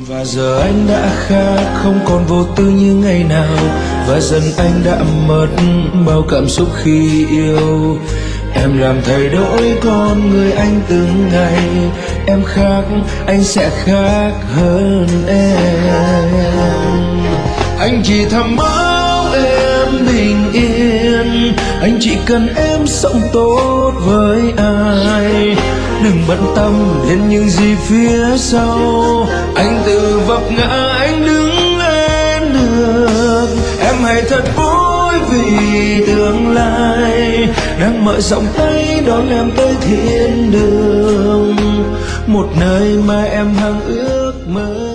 Và giờ anh đã khác, không còn vô tư như ngày nào. Và dần anh đã mất bao cảm xúc khi yêu. Em làm thay đổi con người anh từng ngày. Em khác, anh sẽ khác hơn em. Anh chỉ thầm mong em bình yên. Anh chỉ cần em sống tốt với ai. Đừng bận tâm đến những gì phía sau. Anh tự vấp ngã, anh đứng lên được. Em hãy thật vui vì tương lai đang mở rộng tay đón em tới thiên đường, một nơi mà em hằng ước mơ.